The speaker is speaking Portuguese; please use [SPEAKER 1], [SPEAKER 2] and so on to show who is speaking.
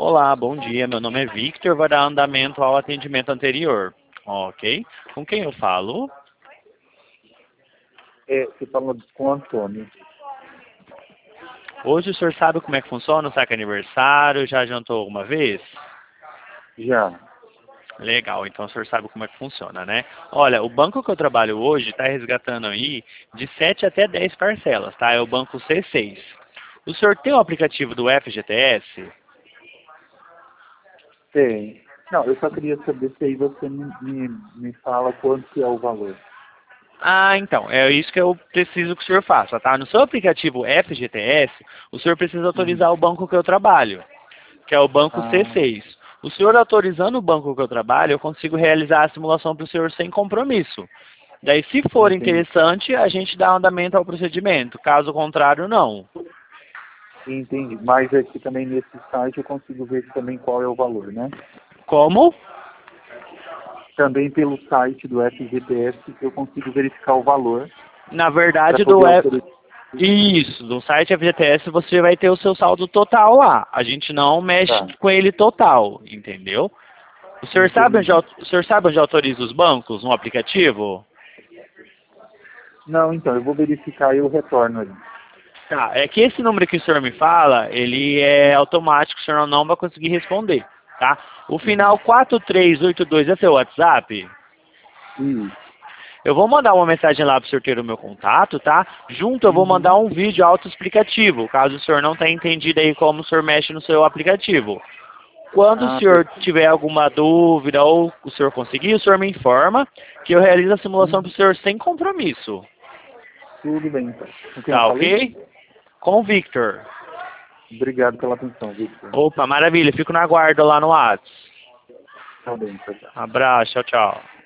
[SPEAKER 1] Olá, bom dia. Meu nome é Victor, vou dar andamento ao atendimento anterior. Ok. Com quem eu falo?
[SPEAKER 2] Você fala com o Antônio.
[SPEAKER 1] Hoje o senhor sabe como é que funciona o saque aniversário? Já jantou alguma vez?
[SPEAKER 2] Já.
[SPEAKER 1] Legal, então o senhor sabe como é que funciona, né? Olha, o banco que eu trabalho hoje está resgatando aí de 7 até 10 parcelas, tá? É o banco C6. O senhor tem o aplicativo do FGTS?
[SPEAKER 2] Tem. Não, eu só queria saber se aí você me fala quanto que é o valor.
[SPEAKER 1] Ah, então, é isso que eu preciso que o senhor faça, tá? No seu aplicativo FGTS, o senhor precisa
[SPEAKER 2] Uhum.
[SPEAKER 1] autorizar o banco que eu trabalho, que é o banco
[SPEAKER 2] Ah,
[SPEAKER 1] C6. O senhor autorizando o banco que eu trabalho, eu consigo realizar a simulação para o senhor sem compromisso. Daí, se for
[SPEAKER 2] entendi.
[SPEAKER 1] interessante, a gente dá andamento ao procedimento. Caso contrário, não.
[SPEAKER 2] Entendi. Mas aqui também nesse site eu consigo ver também qual é o valor, né?
[SPEAKER 1] Como?
[SPEAKER 2] Também pelo site do FGTS eu consigo verificar o valor
[SPEAKER 1] Na
[SPEAKER 2] para
[SPEAKER 1] verdade,
[SPEAKER 2] poder autorizar.
[SPEAKER 1] Isso, no site FGTS você vai ter o seu saldo total lá. A gente não mexe
[SPEAKER 2] Tá,
[SPEAKER 1] com ele total, entendeu?
[SPEAKER 2] entendi.
[SPEAKER 1] O senhor sabe onde autoriza os bancos no aplicativo?
[SPEAKER 2] Não, então, eu vou verificar e eu retorno aí.
[SPEAKER 1] Tá, é que esse número que o senhor me fala, ele é automático, o senhor não vai conseguir responder, tá? O
[SPEAKER 2] Uhum.
[SPEAKER 1] final 4382 é seu WhatsApp?
[SPEAKER 2] Isso.
[SPEAKER 1] Eu vou mandar uma mensagem lá para o senhor ter o meu contato, tá? Junto eu vou mandar
[SPEAKER 2] Uhum.
[SPEAKER 1] um vídeo autoexplicativo, caso o senhor não tenha entendido aí como o senhor mexe no seu aplicativo. Quando o
[SPEAKER 2] Ah,
[SPEAKER 1] senhor
[SPEAKER 2] perfeito.
[SPEAKER 1] tiver alguma dúvida ou o senhor conseguir, o senhor me informa que eu realizo a simulação para o
[SPEAKER 2] Uhum.
[SPEAKER 1] senhor sem compromisso.
[SPEAKER 2] Tudo bem, então. Com quem eu
[SPEAKER 1] Tá
[SPEAKER 2] falei?
[SPEAKER 1] ok? Com o Victor.
[SPEAKER 2] Obrigado pela atenção, Victor.
[SPEAKER 1] Opa, maravilha. Fico na guarda lá no Whats.
[SPEAKER 2] Tá bem, tchau, tchau.
[SPEAKER 1] Abraço, tchau, tchau.